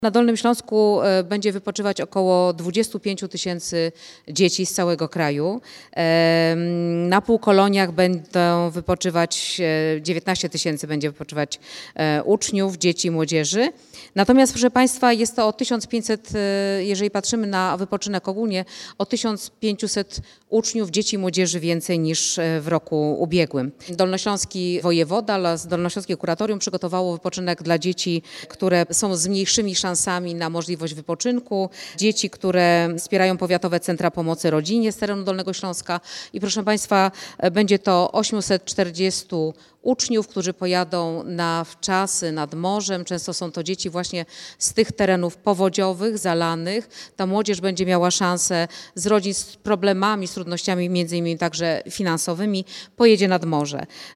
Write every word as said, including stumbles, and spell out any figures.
Na Dolnym Śląsku e, będzie wypoczywać około dwadzieścia pięć tysięcy dzieci z całego kraju. E, Na półkoloniach będą wypoczywać, e, dziewiętnaście tysięcy będzie wypoczywać e, uczniów, dzieci i młodzieży. Natomiast, proszę Państwa, jest to o tysiąc pięćset, e, jeżeli patrzymy na wypoczynek ogólnie, o tysiąc pięćset uczniów, dzieci i młodzieży więcej niż e, w roku ubiegłym. Dolnośląski wojewoda oraz Dolnośląskie Kuratorium przygotowało wypoczynek dla dzieci, które są z mniejszymi szansami na możliwość wypoczynku, dzieci, które wspierają powiatowe centra pomocy rodzinie z terenu Dolnego Śląska i proszę Państwa, będzie to osiemset czterdziestu uczniów, którzy pojadą na wczasy nad morzem. Często są to dzieci właśnie z tych terenów powodziowych, zalanych. Ta młodzież będzie miała szansę z rodzin z problemami, z trudnościami, między innymi także finansowymi, pojedzie nad morze.